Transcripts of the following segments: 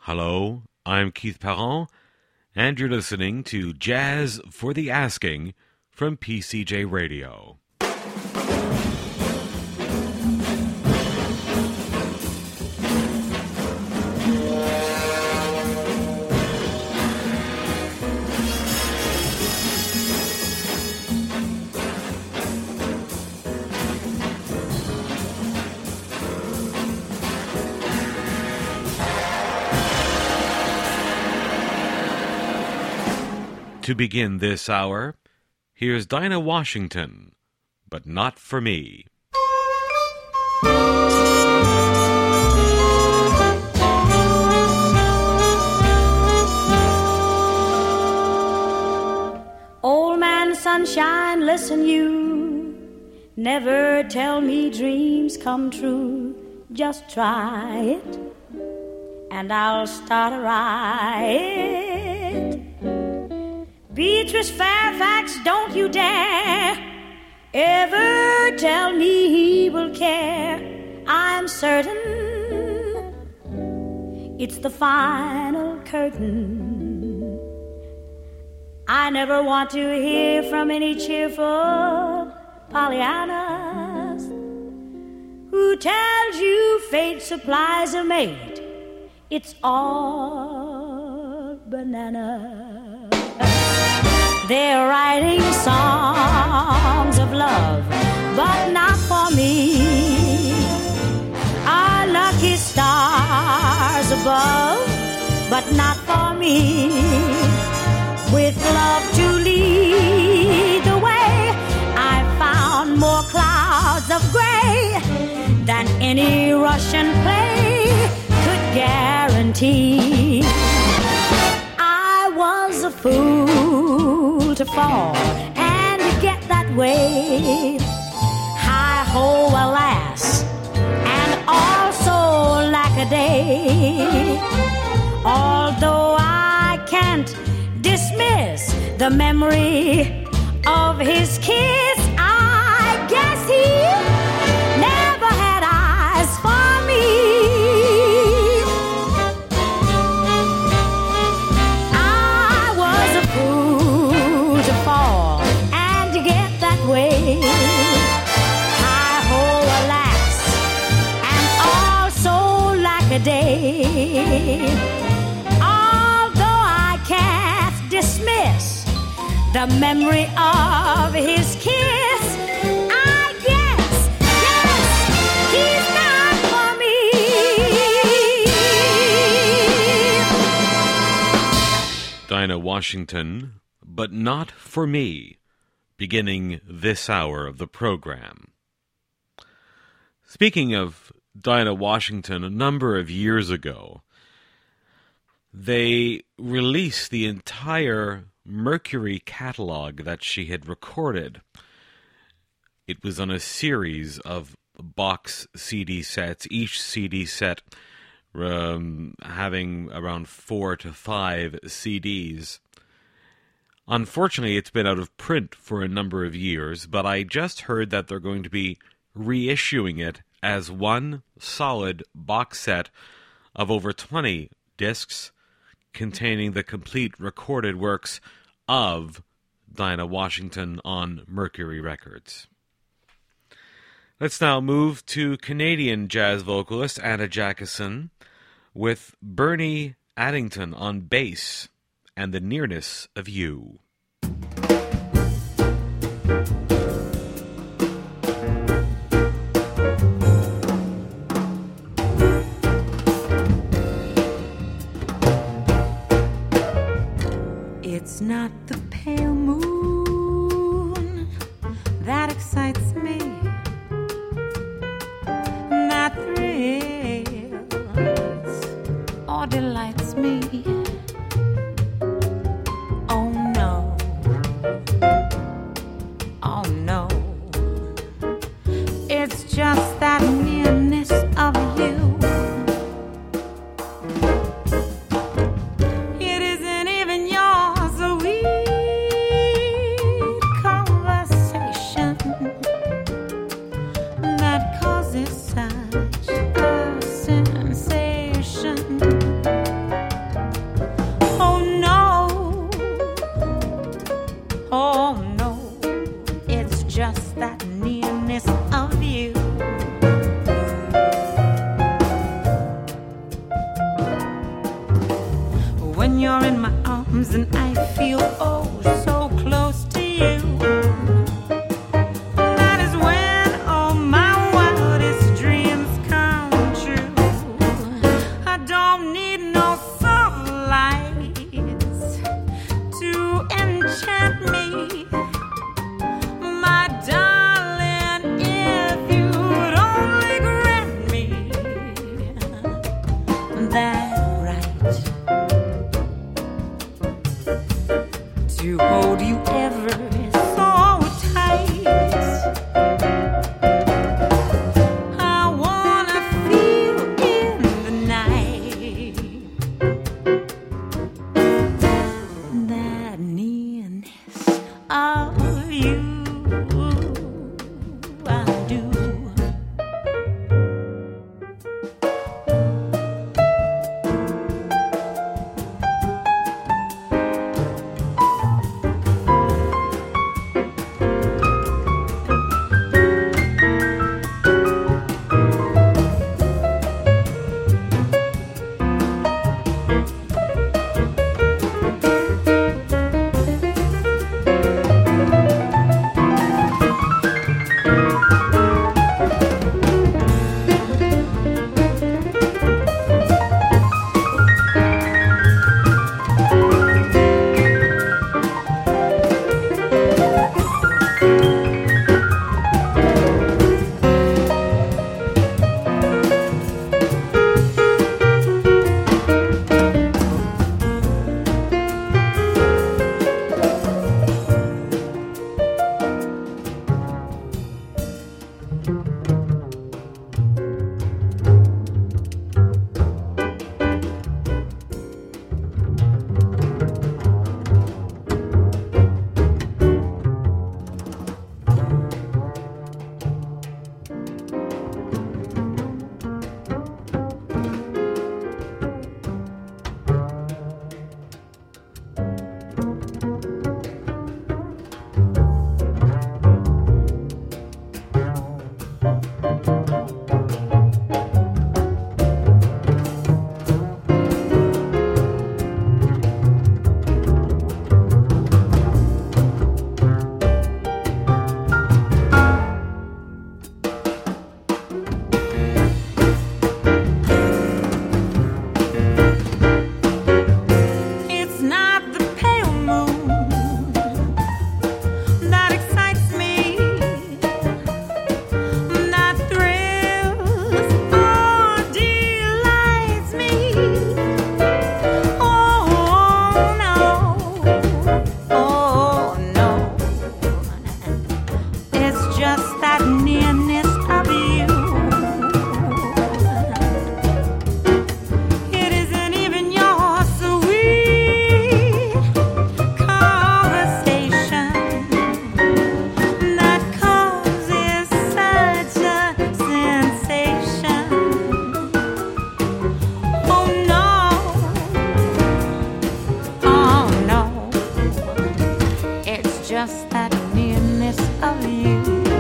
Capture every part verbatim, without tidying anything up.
Hello, I'm Keith Parent, and you're listening to Jazz for the Asking from P C J Radio. To begin this hour, here's Dinah Washington, but not for me. Old man sunshine, listen you, never tell me dreams come true. Just try it, and I'll start a riot. Beatrice Fairfax, don't you dare ever tell me he will care. I'm certain it's the final curtain. I never want to hear from any cheerful Pollyannas who tells you fate supplies a mate. It's all banana. They're writing songs of love, but not for me. Our lucky stars above, but not for me. With love to lead the way, I found more clouds of gray than any Russian play could guarantee. I was a fool to fall and get that way. Hi-ho, alas, and also lack-a-day. Although I can't dismiss the memory of his kiss, I guess he never had eyes for me. Day. Although I can't dismiss the memory of his kiss, I guess, yes, he's not for me. Dinah Washington, but not for me, beginning this hour of the program. Speaking of Dinah Washington, a number of years ago, they released the entire Mercury catalog that she had recorded. It was on a series of box C D sets, each C D set um, having around four to five C Ds. Unfortunately, it's been out of print for a number of years, but I just heard that they're going to be reissuing it as one solid box set of over twenty discs containing the complete recorded works of Dinah Washington on Mercury Records. Let's now move to Canadian jazz vocalist Anna Jackson with Bernie Addington on bass and The Nearness of You. It's not the pale moon that excites me, that thrills or delights me. Oh no, oh no, it's just that nearness of you. Such a sensation. when you're in my arms and I feel oh so close to you. That is when all my wildest dreams come true. I don't need no soft lights to enchant me, my darling, if you'd only grant me that right to hold you ever so tight. I wanna feel in the night that nearness of you. I do. It's not the pale moon that excites me, that thrills or delights me. Oh no, oh no, it's just that nearness of you. It isn't even your sweet conversation that causes such a sensation. Oh no, oh no, it's just that nearness of you.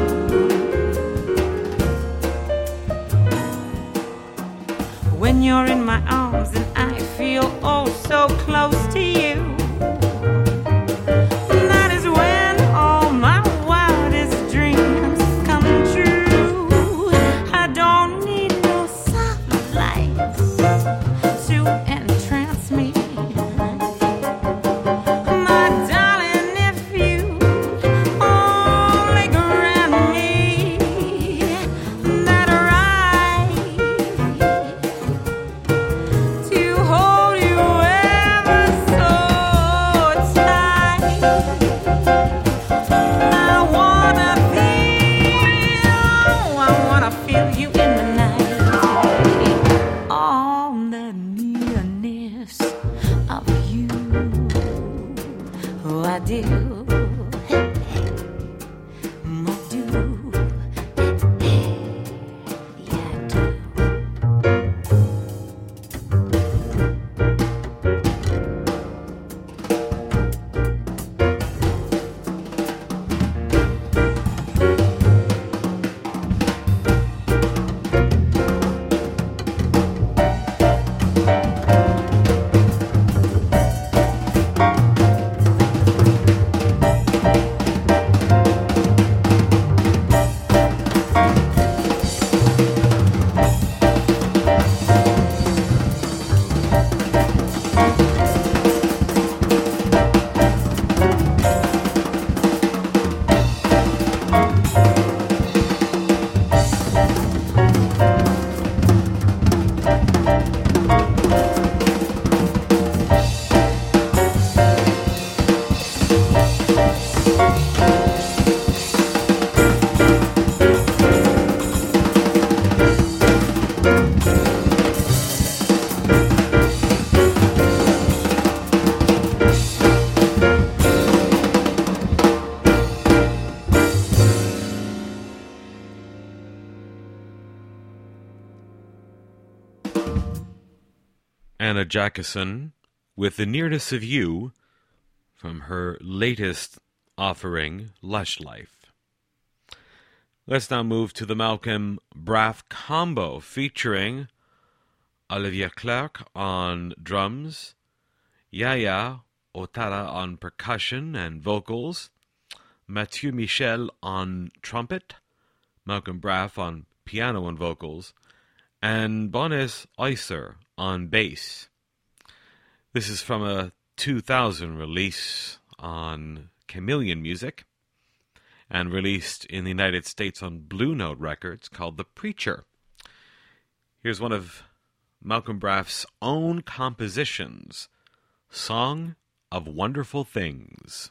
When you're in my arms and I feel oh so close to you. That is when all my wildest dreams come true. I don't need no soft lights to entrance me, my darling, if you only grant me that right to hold you ever so tight. I wanna feel, I wanna feel you in the night. All the nearness of you. Oh, I do. I do. Yeah, I do. Anna Jackson with The Nearness of You from her latest offering, Lush Life. Let's now move to the Malcolm Braff combo featuring Olivier Clerc on drums, Yaya Otara on percussion and vocals, Mathieu Michel on trumpet, Malcolm Braff on piano and vocals, and Bonis Oyser on bass. This is from a two thousand release on Chameleon Music and released in the United States on Blue Note Records called The Preacher. Here's one of Malcolm Braff's own compositions, Song of Wonderful Things.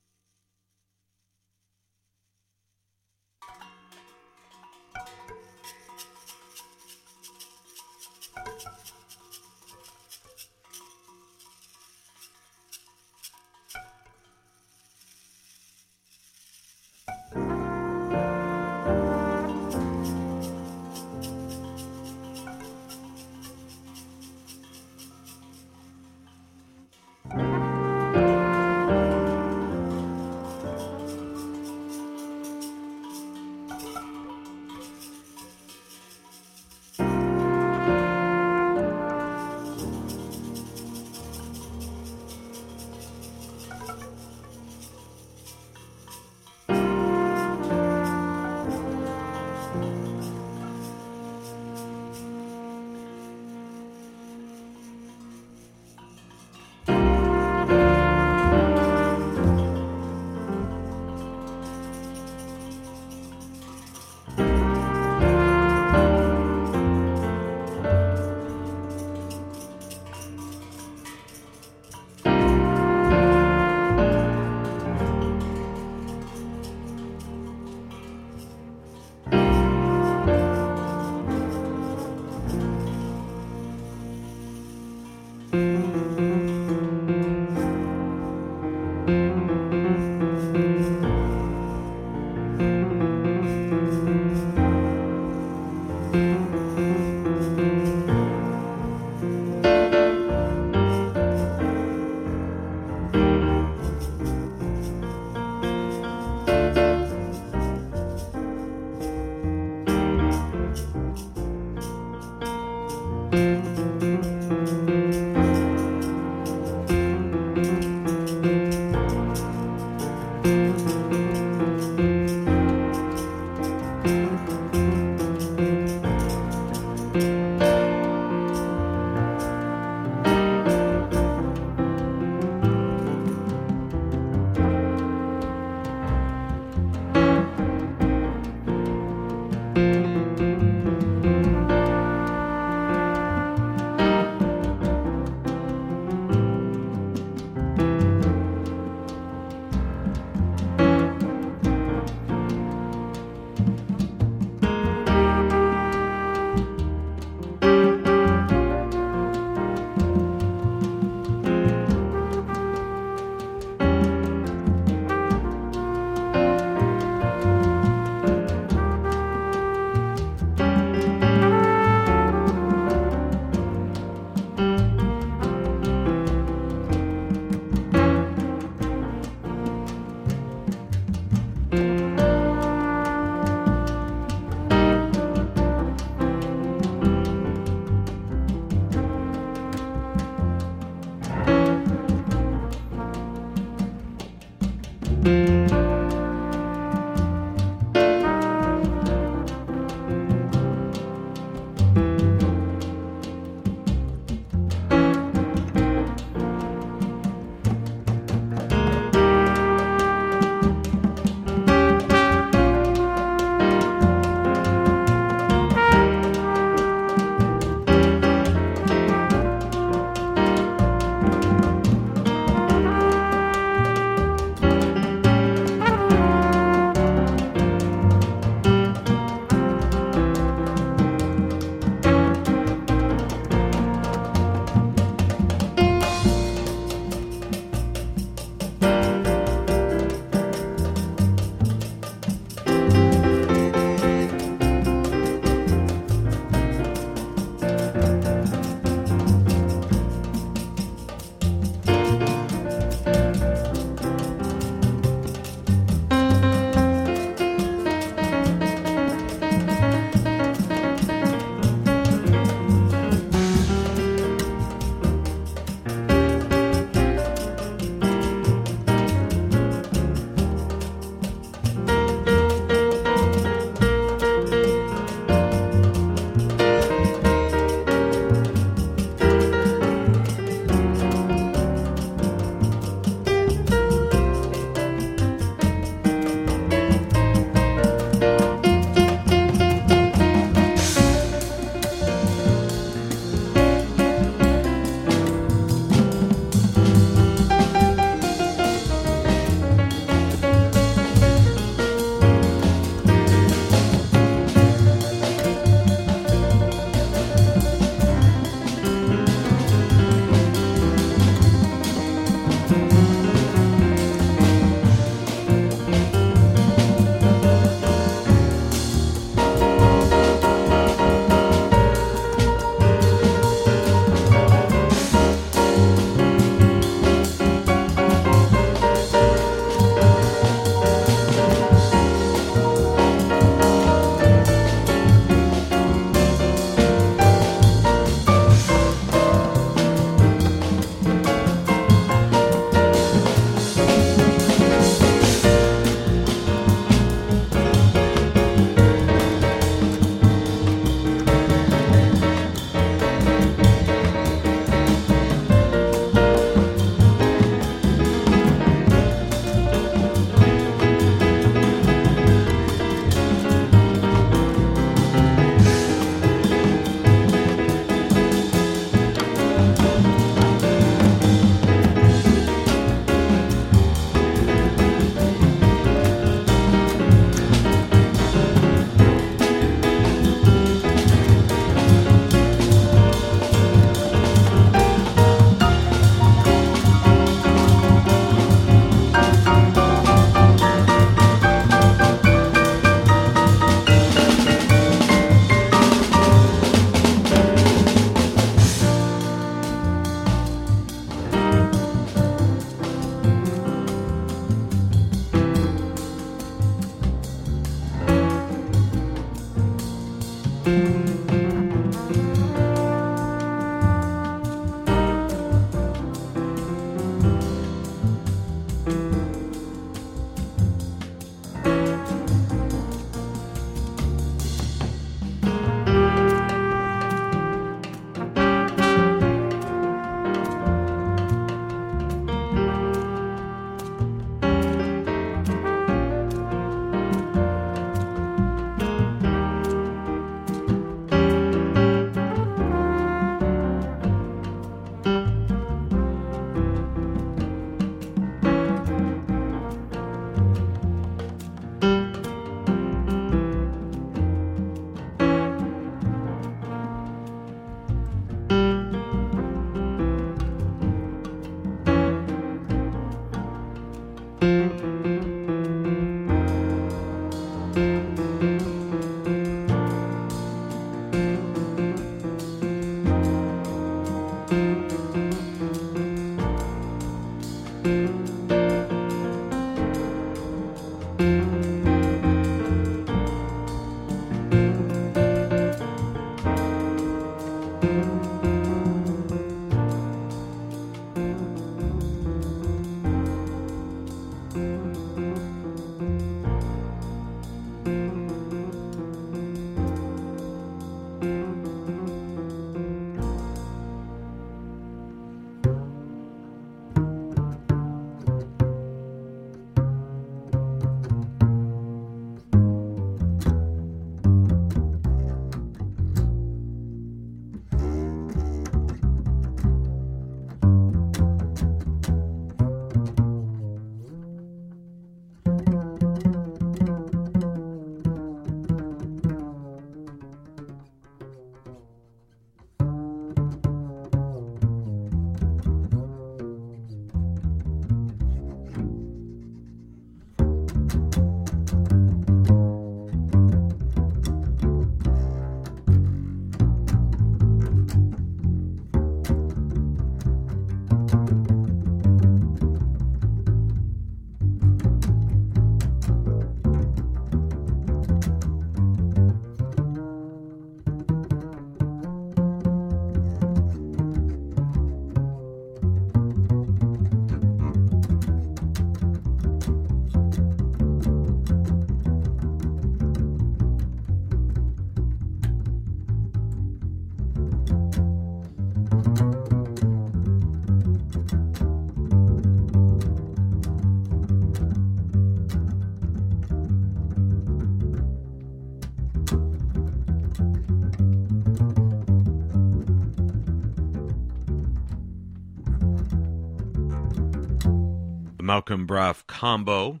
Malcolm Braff combo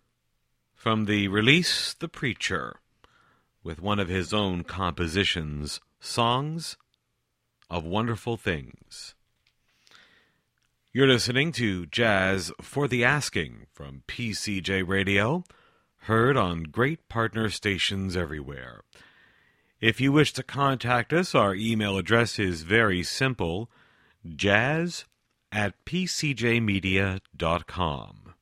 from the release The Preacher, with one of his own compositions, Songs of Wonderful Things. You're listening to Jazz for the Asking from P C J Radio, heard on great partner stations everywhere. If you wish to contact us, our email address is very simple, jazz at p c j media dot com.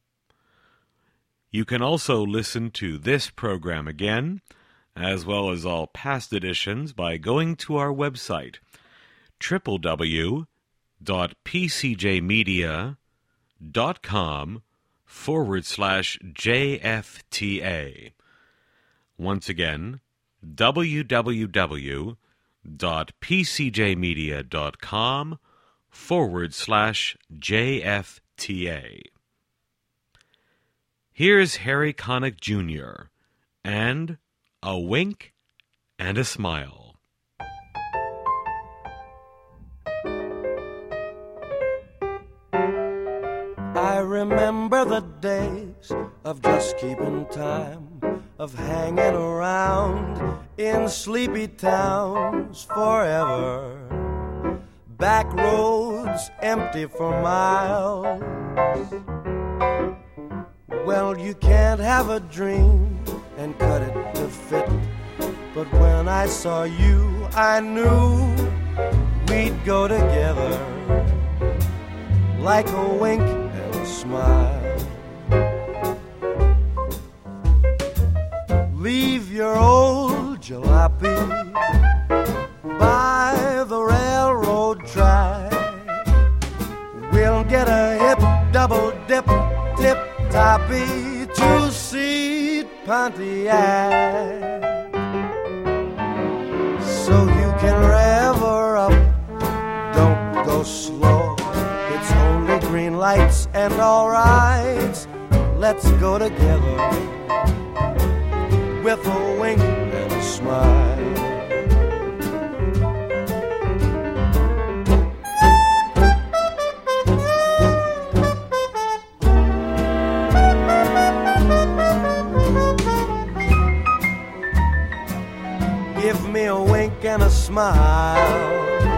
You can also listen to this program again, as well as all past editions, by going to our website, w w w dot p c j media dot com forward slash J F T A. Once again, w w w dot p c j media dot com forward slash J F T A. Here's Harry Connick Junior and A Wink and a Smile. I remember the days of just keeping time, of hanging around in sleepy towns forever. Back roads empty for miles. Well, you can't have a dream and cut it to fit. But when I saw you, I knew we'd go together like a wink and a smile. Leave your old jalopy by the railroad track. We'll get a hip, double dip, tip-toppy, two-seat Pontiac. So you can rev her up, don't go slow. It's only green lights and all rights. Let's go together with a wink and a smile. Give me a wink and a smile.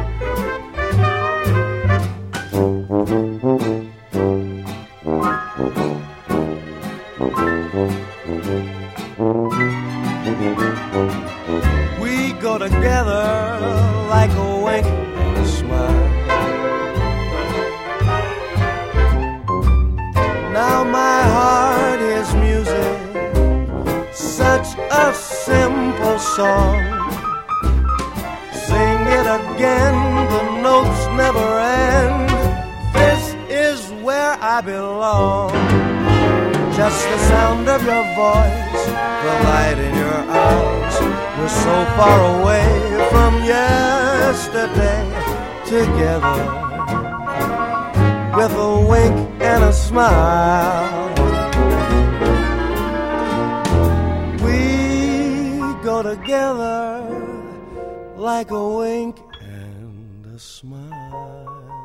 We go together like a wink and a smile. Now my heart is music, such a simple song. Sing it again, the notes never end. This is where I belong. Just the sound of your voice, the light in your eyes. We're so far away from yesterday. Together with a wink and a smile. We go together like a wink and a smile.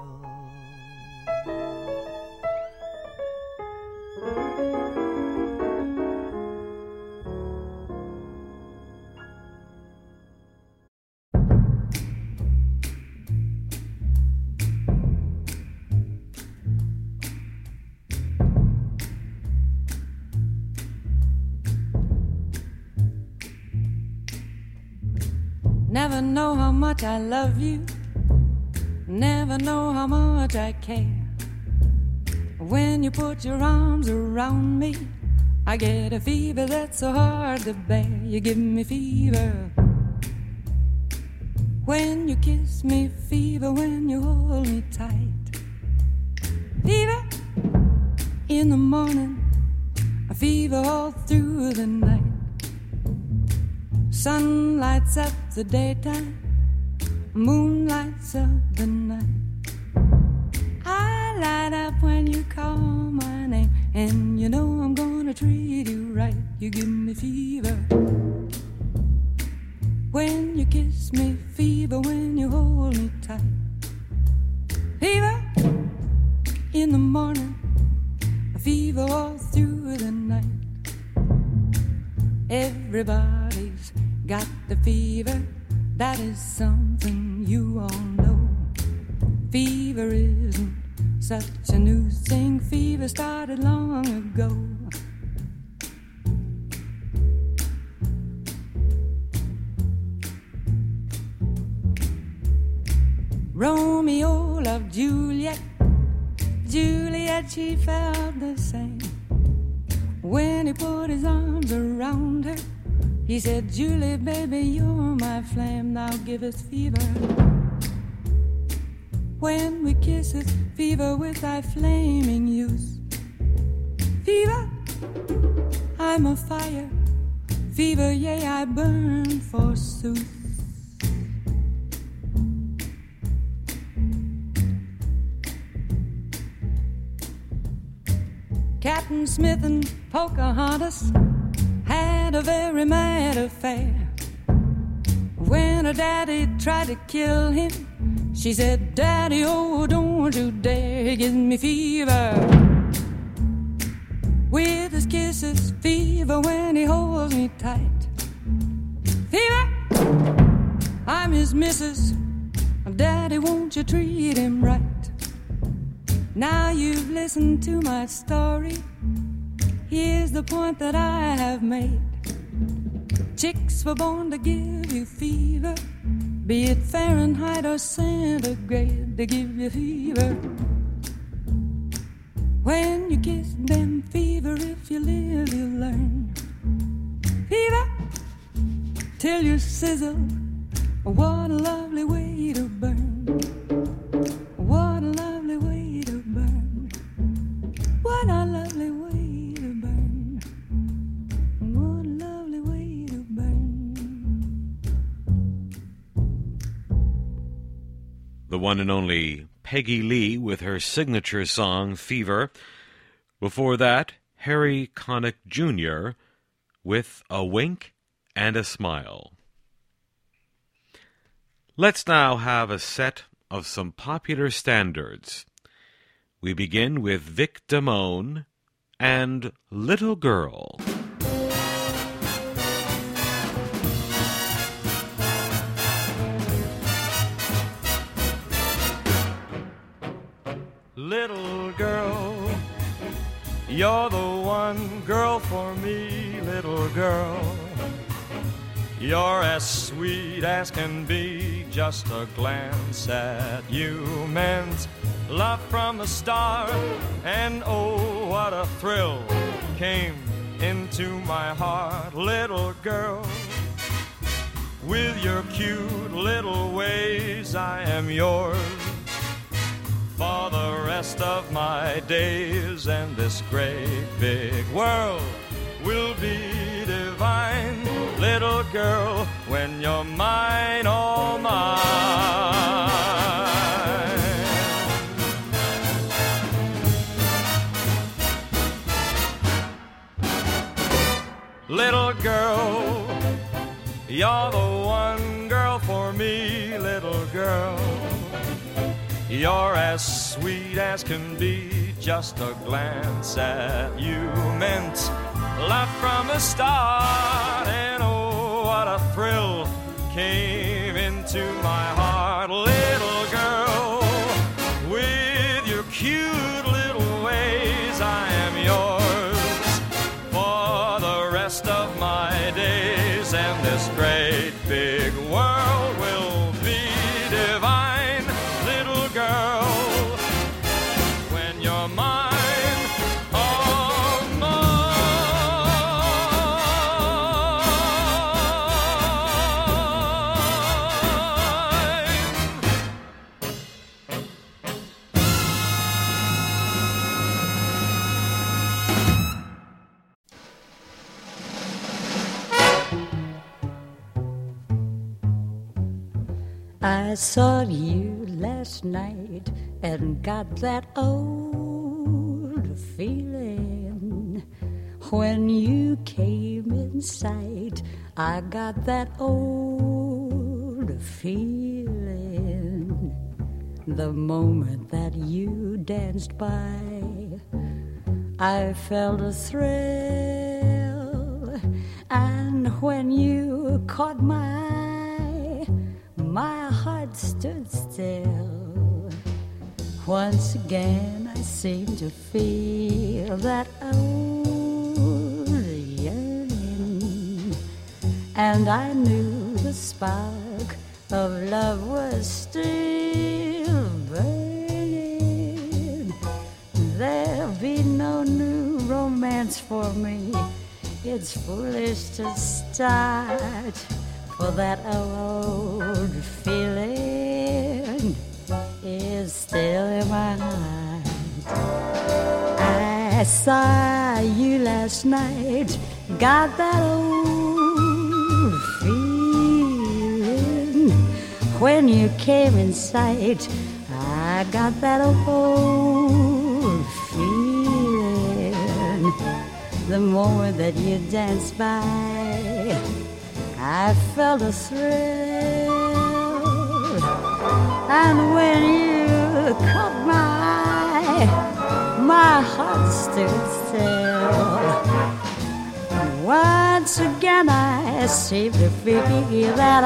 Never know how much I love you, never know how much I care. When you put your arms around me, I get a fever that's so hard to bear. You give me fever when you kiss me, fever when you hold me tight. Fever in the morning, a fever all through the night. Sun lights up the daytime, moon lights up the night. I light up when you call my name, and you know I'm gonna treat you right. You give me fever when you kiss me, fever when you hold me tight. Fever in the morning, a fever all through the night. Everybody's got the fever, that is something you all know. Fever isn't such a new thing, fever started long ago. Romeo loved Juliet, Juliet, she felt the same. When he put his arms around her, he said, Julie, baby, you're my flame, now give us fever. When we kiss, it's fever with thy flaming youth. Fever, I'm a fire, fever, yea, I burn forsooth. Captain Smith and Pocahontas had a very mad affair. When her daddy tried to kill him, she said, Daddy, oh, don't you dare, he gives me fever. With his kisses, fever when he holds me tight. Fever, I'm his missus, Daddy, won't you treat him right? Now you've listened to my story, here's the point that I have made. Chicks were born to give you fever, be it Fahrenheit or centigrade, they give you fever. When you kiss them, fever, if you live, you learn. Fever, till you sizzle. What a lovely way to burn. What a lovely way to burn. What a lovely way to burn. What a lovely way to burn. The one and only Peggy Lee with her signature song, Fever. Before that, Harry Connick Junior with A Wink and a Smile. Let's now have a set of some popular standards. We begin with Vic Damone and Little Girl. Little girl, you're the one girl for me, little girl. You're as sweet as can be, just a glance at you meant love from the start. And oh, what a thrill came into my heart, little girl. With your cute little ways, I am yours for the rest of my days, and this great big world will be divine, little girl, when you're mine, all mine. Little girl, you're the one girl for me, little girl. You're as sweet as can be, just a glance at you meant love from the start. And oh, what a thrill came into my heart, little girl. With your cute little ways, I am yours for the rest of my days, and this great big world will be divine, little girl, when you're mine. I saw you last night and got that old feeling. When you came in sight, I got that old feeling. The moment that you danced by, I felt a thrill. And when you caught my eye, my heart stood still. Once again I seemed to feel that old yearning, and I knew the spark of love was still burning. There'll be no new romance for me. It's foolish to start, for that old feeling is still in my heart. I saw you last night, got that old feeling. When you came in sight, I got that old feeling. The moment that you danced by, I felt a thrill. And when you caught my eye, my heart stood still. Once again I seem to feel that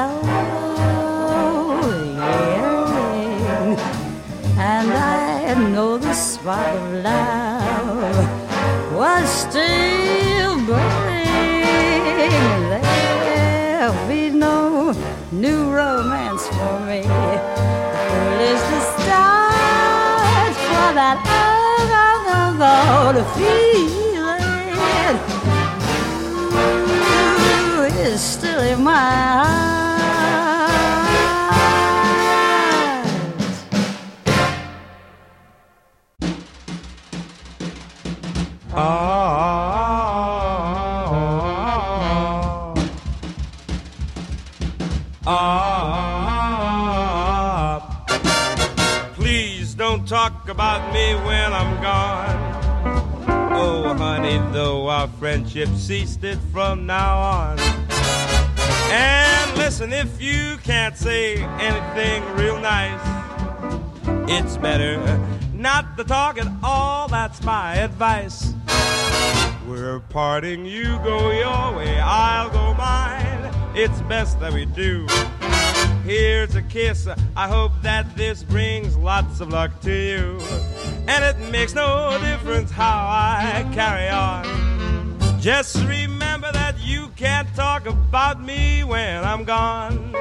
old yearning, and I know the spark of love was still burning. There'll be no new romance for me. Foolish to start, for that old, old, old feeling is still in my eyes. Please don't talk about me when I'm gone. Oh, honey, though our friendship ceased it from now on. And listen, if you can't say anything real nice, it's better not to talk at all, that's my advice. We're parting, you go your way, I'll go mine. It's best that we do. Here's a kiss, I hope that this brings lots of luck to you. And it makes no difference how I carry on. Just remember that you can't talk about me when I'm gone.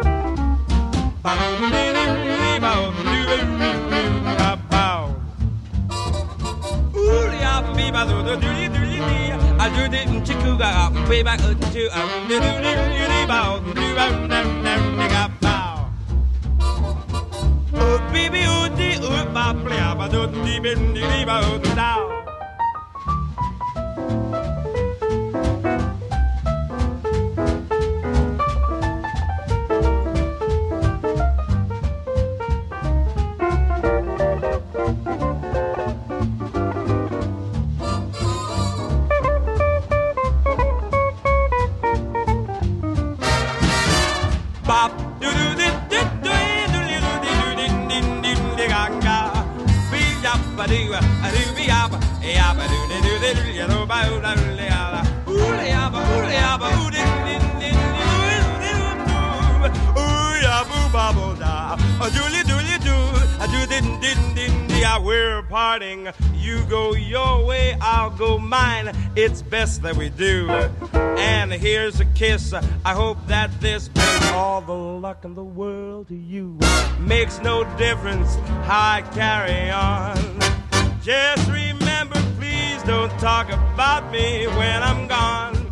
We're parting, you go your way, I'll go mine. It's best that we do. And here's a kiss, I hope that this brings all the luck in the world to you. Makes no difference how I carry on. Just remember, please don't talk about me when I'm gone.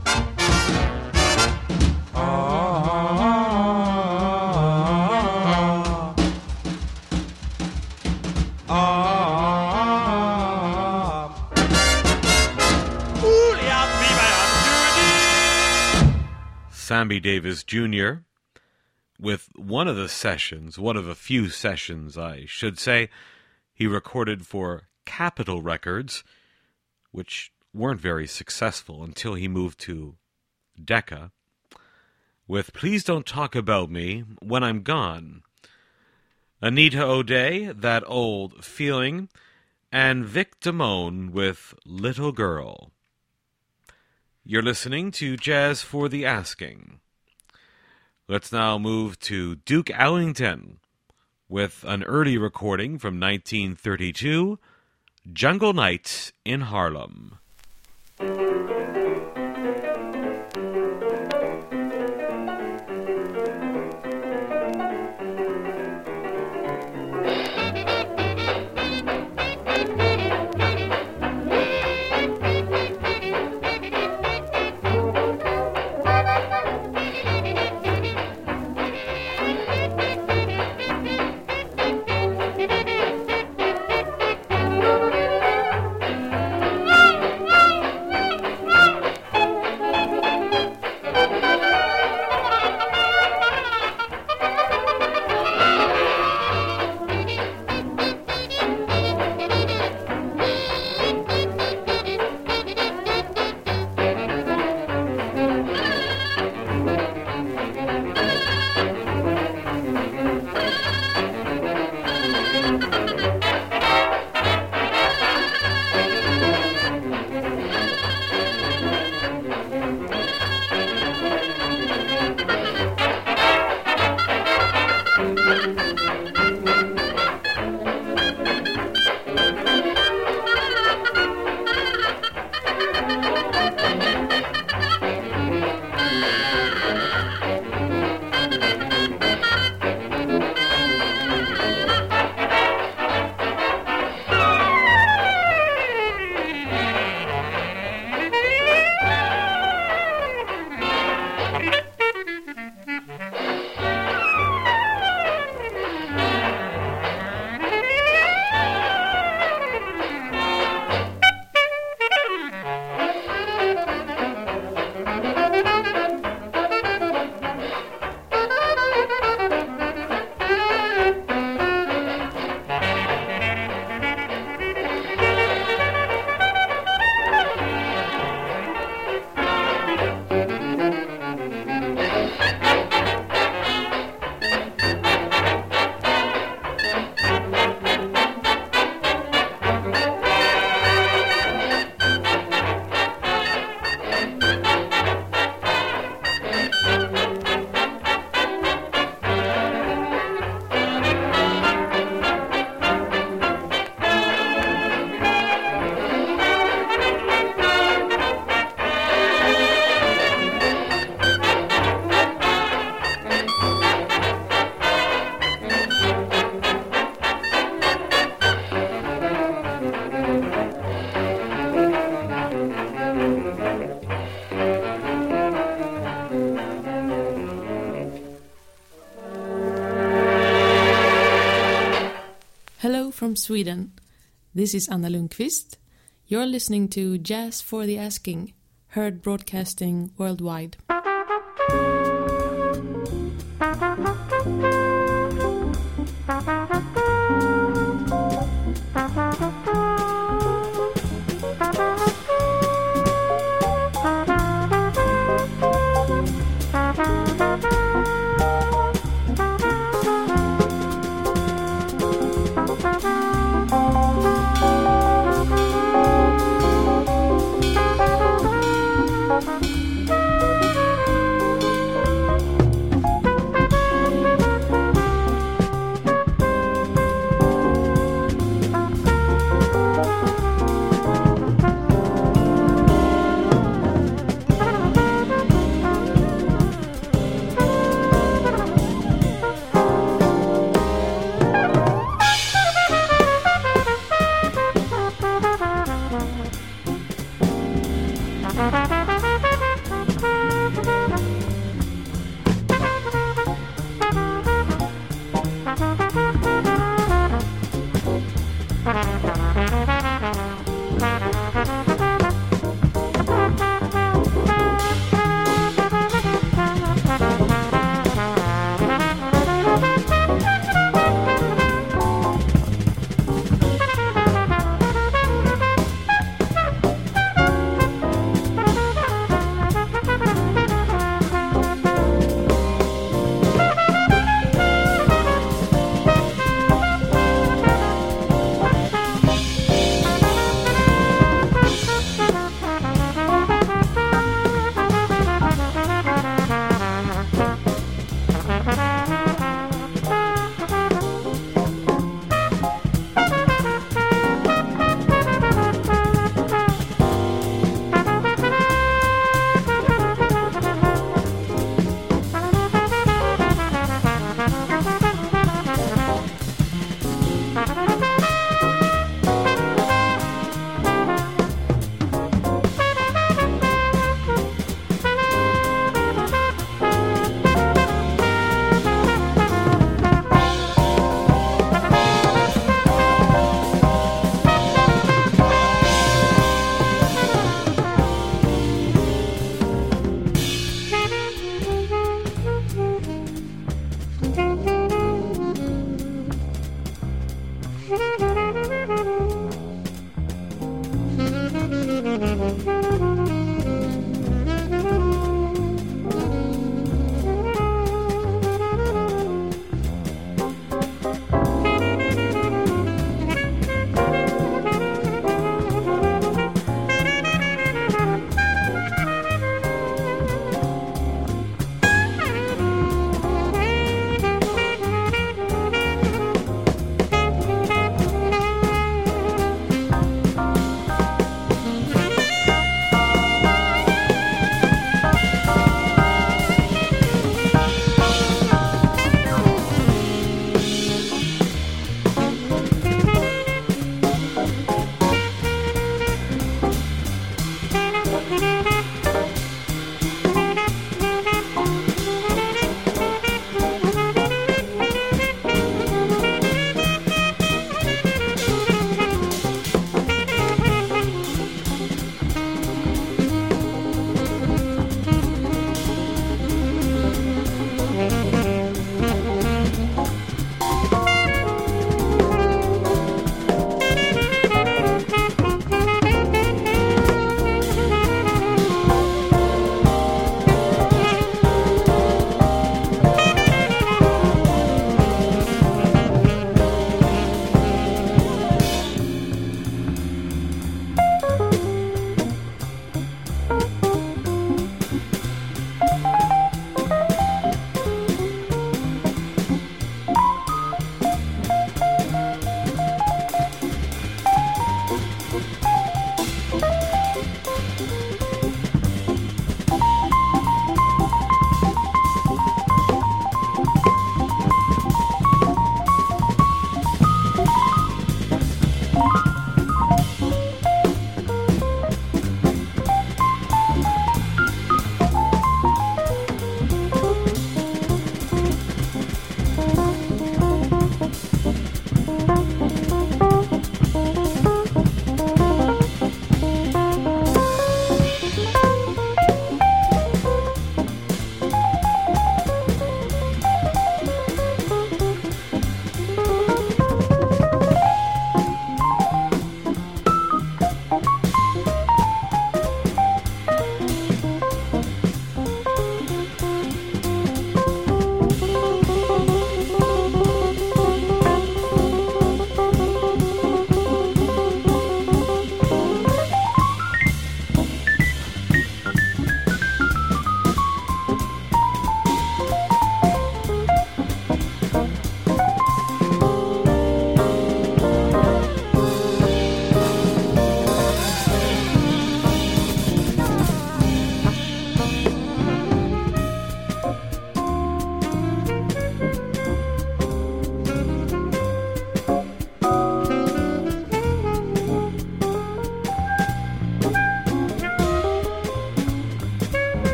Oh. Sammy Davis Junior with one of the sessions, one of a few sessions, I should say, he recorded for Capitol Records, which weren't very successful until he moved to Decca, with Please Don't Talk About Me When I'm Gone, Anita O'Day, That Old Feeling, and Vic Damone with Little Girl. You're listening to Jazz for the Asking. Let's now move to Duke Ellington with an early recording from nineteen thirty-two, Jungle Night in Harlem. from Sweden. This is Anna Lundqvist. You're listening to Jazz for the Asking, heard broadcasting worldwide.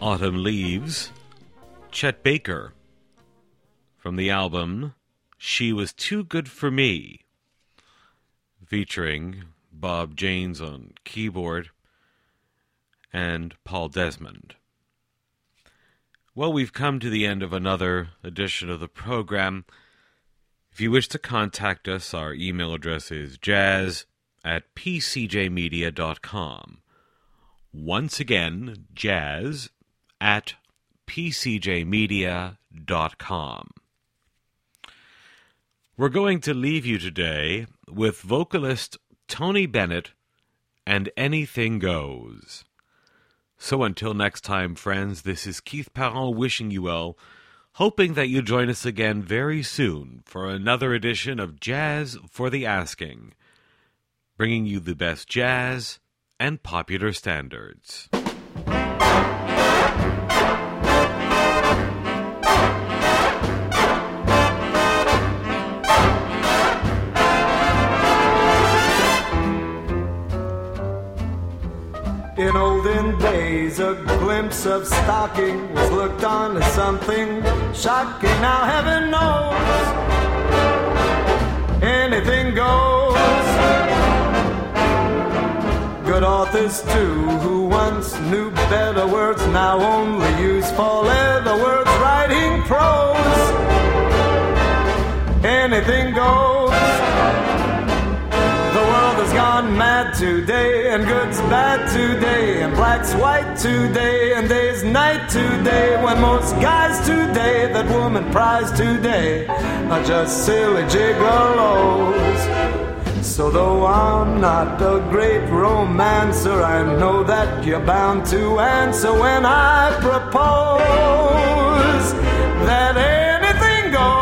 Autumn Leaves, Chet Baker, from the album She Was Too Good For Me, featuring Bob Janes on keyboard and Paul Desmond. Well, we've come to the end of another edition of the program. If you wish to contact us, our email address is jazz at p c j media dot com. Once again, jazz at p c j media dot com. We're going to leave you today with vocalist Tony Bennett and Anything Goes. So until next time, friends, this is Keith Parent wishing you well, hoping that you join us again very soon for another edition of Jazz for the Asking, bringing you the best jazz and popular standards. In olden days, a glimpse of stocking was looked on as something shocking. Now heaven knows, anything goes. Good authors too, who once knew better words, now only use four-letter words, writing prose. Anything goes. The world has gone mad today, and good's bad today, and black's white today, and day's night today, when most guys today that woman prize today are just silly gigolos. So though I'm not a great romancer, I know that you're bound to answer when I propose that anything goes.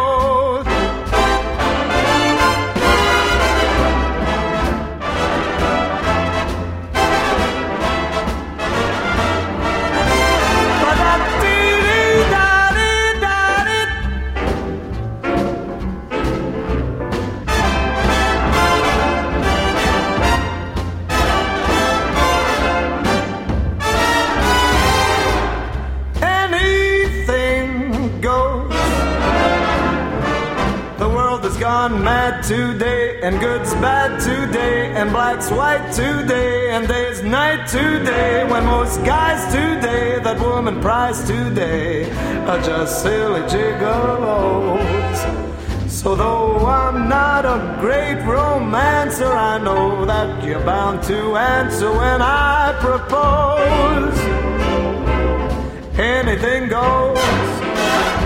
Gone mad today, and good's bad today, and black's white today, and day's night today, when most guys today that woman prize today are just silly gigolos. So though I'm not a great romancer, I know that you're bound to answer when I propose anything goes.